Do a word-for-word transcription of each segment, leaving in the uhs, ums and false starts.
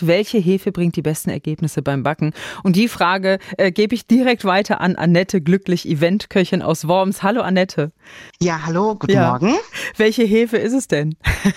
sagst, welche Hefe bringt die besten Ergebnisse beim Backen? Und die Frage äh, gebe ich direkt weiter an Annette Glücklich, Eventköchin aus Worms. Hallo Annette. Ja, hallo, guten Ja. Morgen. Welche Hefe ist es denn?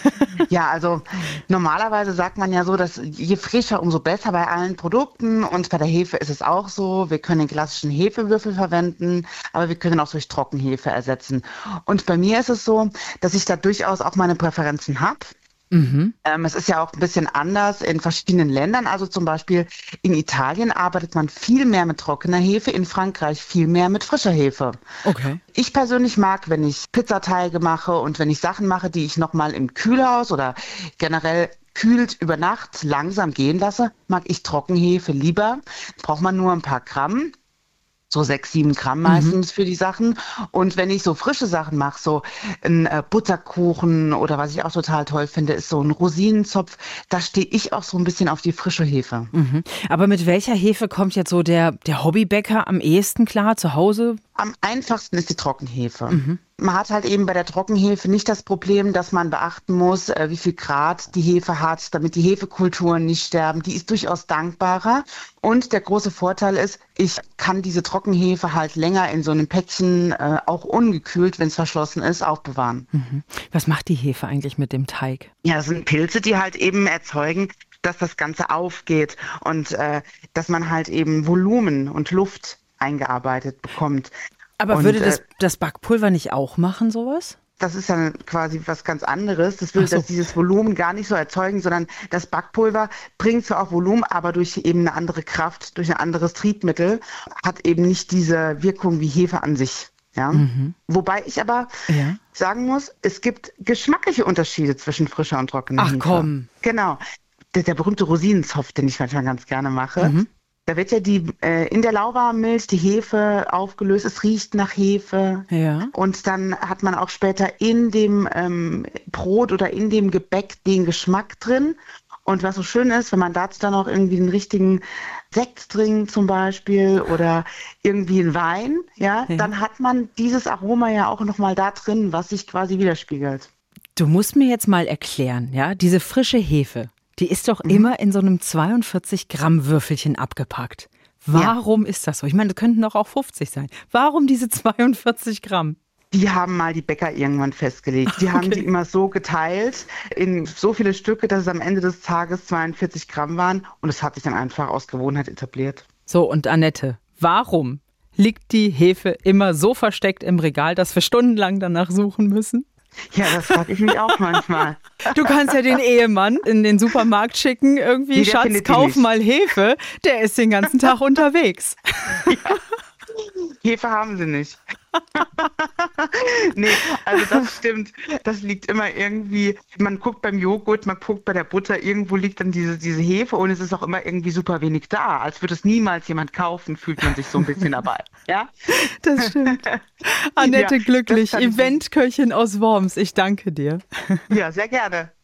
Ja, also normalerweise sagt man ja so, dass je frischer, umso besser bei allen Produkten. Und bei der Hefe ist es auch so. Wir können den klassischen Hefewürfel verwenden, aber wir können auch durch Trockenhefe ersetzen. Und bei mir ist es so, dass ich da durchaus auch meine Präferenzen habe. Mhm. Ähm, es ist ja auch ein bisschen anders in verschiedenen Ländern. Also zum Beispiel in Italien arbeitet man viel mehr mit trockener Hefe, in Frankreich viel mehr mit frischer Hefe. Okay. Ich persönlich mag, wenn ich Pizzateige mache und wenn ich Sachen mache, die ich nochmal im Kühlhaus oder generell kühlt über Nacht langsam gehen lasse, mag ich Trockenhefe lieber. Braucht man nur ein paar Gramm. So sechs, sieben Gramm meistens mhm. für die Sachen. Und wenn ich so frische Sachen mache, so ein äh, Butterkuchen oder was ich auch total toll finde, ist so ein Rosinenzopf, da stehe ich auch so ein bisschen auf die frische Hefe. Mhm. Aber mit welcher Hefe kommt jetzt so der, der Hobbybäcker am ehesten klar zu Hause? Am einfachsten ist die Trockenhefe. Mhm. Man hat halt eben bei der Trockenhefe nicht das Problem, dass man beachten muss, äh, wie viel Grad die Hefe hat, damit die Hefekulturen nicht sterben. Die ist durchaus dankbarer. Und der große Vorteil ist, ich kann diese Trockenhefe halt länger in so einem Päckchen, äh, auch ungekühlt, wenn es verschlossen ist, aufbewahren. Mhm. Was macht die Hefe eigentlich mit dem Teig? Ja, das sind Pilze, die halt eben erzeugen, dass das Ganze aufgeht und äh, dass man halt eben Volumen und Luft eingearbeitet bekommt. Aber und, würde das, äh, das Backpulver nicht auch machen, sowas? Das ist ja quasi was ganz anderes. Das will Ach so. das dieses Volumen gar nicht so erzeugen, sondern das Backpulver bringt zwar auch Volumen, aber durch eben eine andere Kraft, durch ein anderes Triebmittel, hat eben nicht diese Wirkung wie Hefe an sich. Ja? Mhm. Wobei ich aber Ja. sagen muss, es gibt geschmackliche Unterschiede zwischen frischer und trockener Ach Hefe. komm. Genau. Der, der berühmte Rosinenzopf, den ich manchmal ganz gerne mache. Mhm. Da wird ja die äh, in der lauwarmen Milch die Hefe aufgelöst. Es riecht nach Hefe. Ja. Und dann hat man auch später in dem ähm, Brot oder in dem Gebäck den Geschmack drin. Und was so schön ist, wenn man dazu dann auch irgendwie den richtigen Sekt trinkt zum Beispiel oder irgendwie einen Wein, ja, Ja. dann hat man dieses Aroma ja auch nochmal da drin, was sich quasi widerspiegelt. Du musst mir jetzt mal erklären, ja, diese frische Hefe, die ist doch mhm. immer in so einem zweiundvierzig Gramm Würfelchen abgepackt. Warum ja. ist das so? Ich meine, das könnten doch auch fünfzig sein. Warum diese zweiundvierzig Gramm? Die haben mal die Bäcker irgendwann festgelegt. Die okay. haben die immer so geteilt in so viele Stücke, dass es am Ende des Tages zweiundvierzig Gramm waren. Und es hat sich dann einfach aus Gewohnheit etabliert. So, und Annette, warum liegt die Hefe immer so versteckt im Regal, dass wir stundenlang danach suchen müssen? Ja, das frage ich mich auch manchmal. Du kannst ja den Ehemann in den Supermarkt schicken, irgendwie, nee, Schatz, kauf mal Hefe. Der ist den ganzen Tag unterwegs. Ja. Hefe haben sie nicht. Nee, also das stimmt. Das liegt immer irgendwie, man guckt beim Joghurt, man guckt bei der Butter, irgendwo liegt dann diese, diese Hefe und es ist auch immer irgendwie super wenig da. Als würde es niemals jemand kaufen, fühlt man sich so ein bisschen dabei. Ja? Das stimmt. Annette ja, Glücklich, Eventköchin aus Worms. Ich danke dir. Ja, sehr gerne.